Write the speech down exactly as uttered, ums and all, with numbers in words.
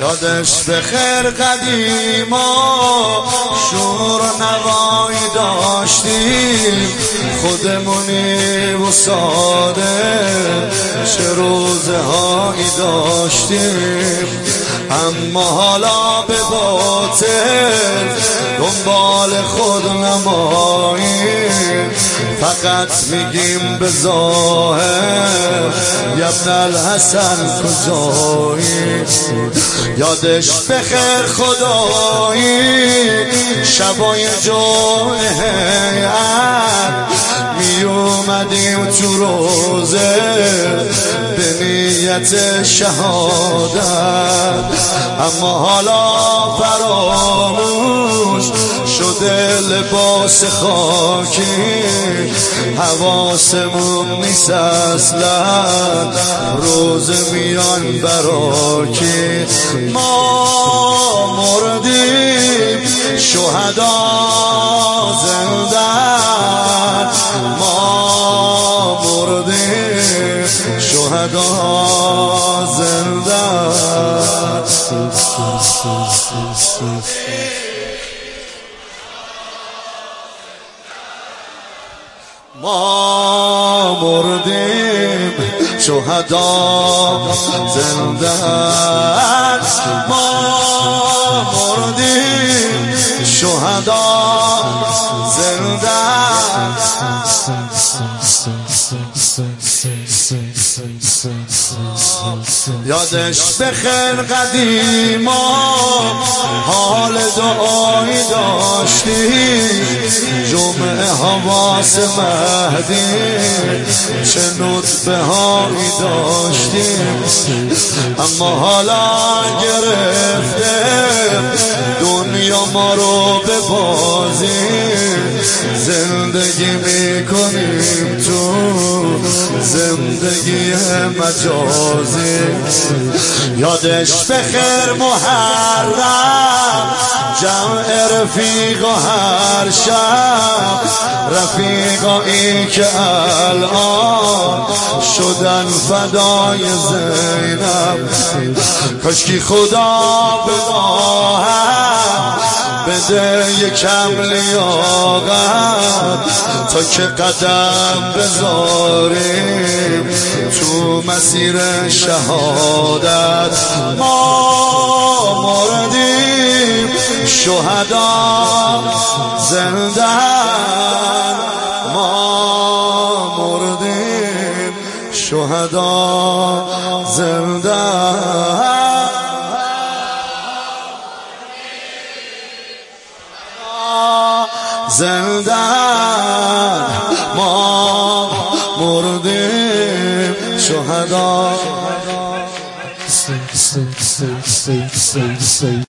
یادش به خیر قدیما شور و نوایی داشتیم، خودمونی و ساده چه روزه هایی داشتیم. اما حالا به باطل دنبال خود نماییم، فقط میگیم به ظاهر ابن الحسن کجایی. یادش بخیر خدایی شبای جمعه هیئت می اومدیم تو روزه به نیت شهادت، اما حالا فراموش شده لباس خاکی، حواسمون نیست اصلا روز میان براکی. ما مردیم شهدا زندن، ما مردیم شهدا زندن. ما مردیم شهدا زندن، ما مردیم شهدا زندن. یادش بخیر قدیما حال دعایی داشتیم، جمعه حواس مهدی چه نطفه هایی داشتیم. اما حالا گرفته دنیا ما رو به بازی، زندگی میکنیم تو زندگی مجازی. یادش بخیر محرم جمع رفیق و هر شب، رفیقایی که الان شدن فدای زینب. کاشکی خدا بخواهد بده یکم لیاقت تا که قدم بذاریم تو مسیر شهادت. ما مردیم شهدا زندن، ما مردیم شهدا زندن. زندن ما مردیم شهدا.